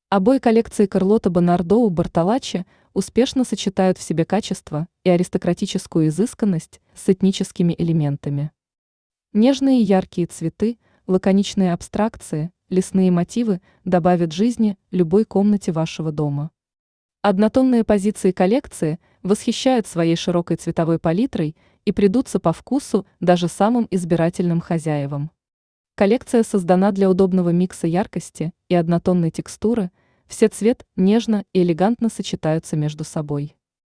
Обои коллекции Карлотта Бонардоу Бартолаччи успешно сочетают в себе качество и аристократическую изысканность с этническими элементами. Нежные и яркие цветы, лаконичные абстракции, лесные мотивы добавят жизни любой комнате вашего дома. Однотонные позиции коллекции восхищают своей широкой цветовой палитрой и придутся по вкусу даже самым избирательным хозяевам. Коллекция создана для удобного микса яркости и однотонной текстуры, все цвет нежно и элегантно сочетаются между собой.